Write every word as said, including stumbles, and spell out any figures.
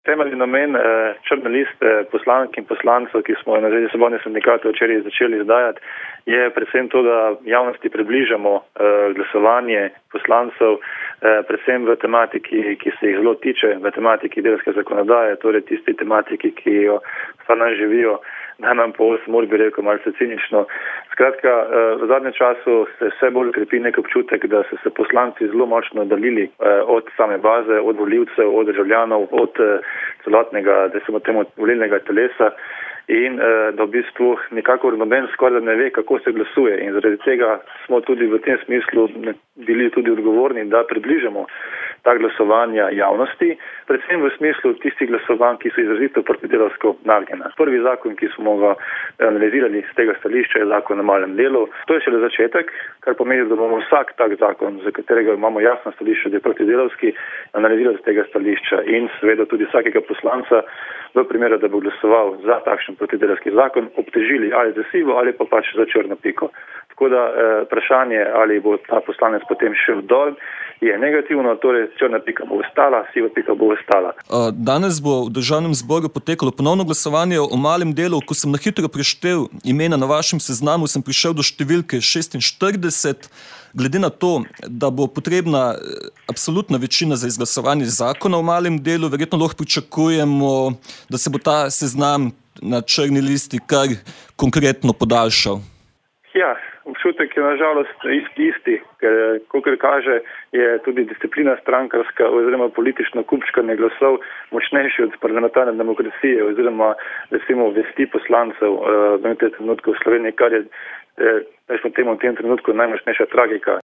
Temeljni namen eh, črne liste poslank in poslancev, ki smo jo na Zvezi svobodnih sindikatov včeraj začeli izdajati, je predvsem to, da javnosti približamo eh, glasovanje poslancev, eh, predvsem v tematiki, ki se jih zelo tiče, v tematiki delavske zakonodaje, torej tisti tematiki, ki jo stvarno živijo, da nam po osem ur bi rekel malce cinično. Skratka, eh, v zadnjem času se vse bolj krepi nek občutek, da so se poslanci zelo močno oddaljili eh, od same baze, od volivcev, od državljanov, od eh, celotnega, da se temu volilnega telesa in eh, da v bistvu nikakor noben skoraj ne ve, kako se glasuje. In zaradi tega smo tudi v tem smislu bili tudi odgovorni, da približamo ta glasovanja javnosti, predvsem v smislu tistih glasovanj, ki so izrazito protidelavsko nagnjena. Prvi zakon, ki smo ga analizirali z tega stališča, je zakon o malem delu. To je šele začetek, kar pomeni, da bomo vsak tak zakon, za katerega imamo jasno stališče, da je protidelavski, analizirali z tega stališča in seveda tudi vsakega poslanca v primeru, da bo glasoval za takšen protidelavski zakon, obtežili ali za sivo ali pa pač za črno piko. Tako da eh, vprašanje, ali bo ta poslanec potem šel dol, je negativno, torej črna pika bo ostala, siva pika bo ostala. Danes bo v Državnem zboru potekalo ponovno glasovanje o malem delu. Ko sem na hitro preštel imena na vašem seznamu, sem prišel do številke šestinštirideset. Glede na to, da bo potrebna absolutna večina za izglasovanje zakona o malem delu, verjetno lahko pričakujemo, da se bo ta seznam na črni listi kar konkretno podaljšal. Ja, občutek je nažalost isti, isti, ker kakor kaže, je tudi disciplina strankarska oziroma politično kupčkanje glasov močnejši od parlamentarne demokracije oziroma recimo vesti poslancev v tem trenutku v Sloveniji, kar je v tem trenutku najmočnejša tragika.